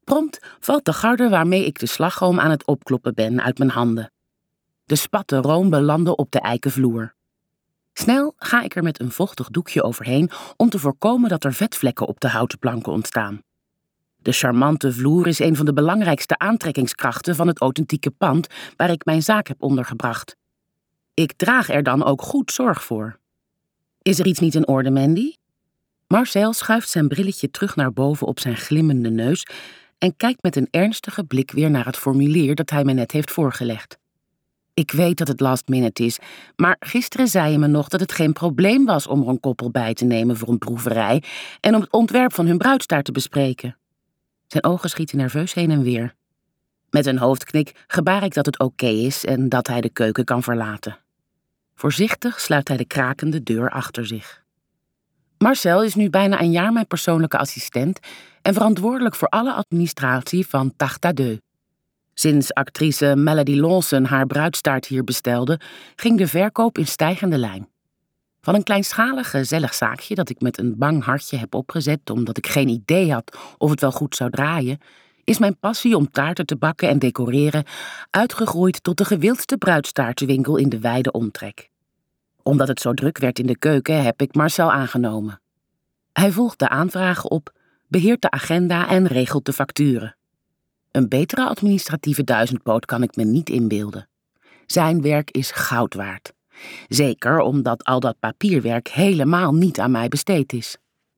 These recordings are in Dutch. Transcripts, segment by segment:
Prompt valt de garde waarmee ik de slagroom aan het opkloppen ben uit mijn handen. De spatten room belanden op de eiken vloer. Snel ga ik er met een vochtig doekje overheen om te voorkomen dat er vetvlekken op de houten planken ontstaan. De charmante vloer is een van de belangrijkste aantrekkingskrachten van het authentieke pand waar ik mijn zaak heb ondergebracht. Ik draag er dan ook goed zorg voor. Is er iets niet in orde, Mandy? Marcel schuift zijn brilletje terug naar boven op zijn glimmende neus en kijkt met een ernstige blik weer naar het formulier dat hij me net heeft voorgelegd. Ik weet dat het last minute is, maar gisteren zei je me nog dat het geen probleem was om er een koppel bij te nemen voor een proeverij en om het ontwerp van hun bruidstaart te bespreken. Zijn ogen schieten nerveus heen en weer. Met een hoofdknik gebaar ik dat het oké is en dat hij de keuken kan verlaten. Voorzichtig sluit hij de krakende deur achter zich. Marcel is nu bijna een jaar mijn persoonlijke assistent en verantwoordelijk voor alle administratie van Tarte à Deux. Sinds actrice Melody Lawson haar bruidstaart hier bestelde, ging de verkoop in stijgende lijn. Van een kleinschalig gezellig zaakje dat ik met een bang hartje heb opgezet omdat ik geen idee had of het wel goed zou draaien, is mijn passie om taarten te bakken en decoreren uitgegroeid tot de gewildste bruidstaartenwinkel in de wijde omtrek. Omdat het zo druk werd in de keuken heb ik Marcel aangenomen. Hij volgt de aanvragen op, beheert de agenda en regelt de facturen. Een betere administratieve duizendpoot kan ik me niet inbeelden. Zijn werk is goud waard. Zeker omdat al dat papierwerk helemaal niet aan mij besteed is.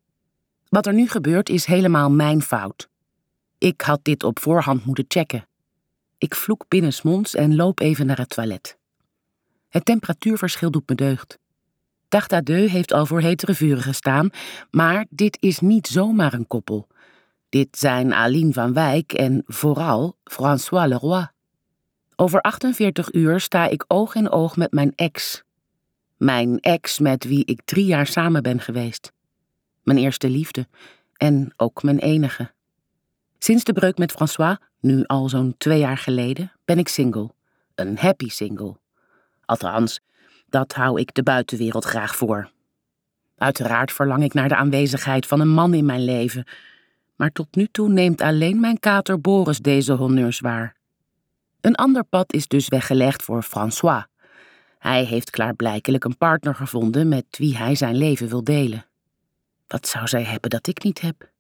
Wat er nu gebeurt is helemaal mijn fout. Ik had dit op voorhand moeten checken. Ik vloek binnensmonds en loop even naar het toilet. Het temperatuurverschil doet me deugd. Tarte à Deux heeft al voor hetere vuren gestaan, maar dit is niet zomaar een koppel. Dit zijn Aline van Wijk en vooral François Leroy. Over 48 uur sta ik oog in oog met mijn ex. Mijn ex met wie ik 3 jaar samen ben geweest. Mijn eerste liefde en ook mijn enige. Sinds de breuk met François, nu al zo'n 2 jaar geleden, ben ik single. Een happy single. Althans, dat hou ik de buitenwereld graag voor. Uiteraard verlang ik naar de aanwezigheid van een man in mijn leven, maar tot nu toe neemt alleen mijn kater Boris deze honneurs waar. Een ander pad is dus weggelegd voor François. Hij heeft klaarblijkelijk een partner gevonden met wie hij zijn leven wil delen. Wat zou zij hebben dat ik niet heb?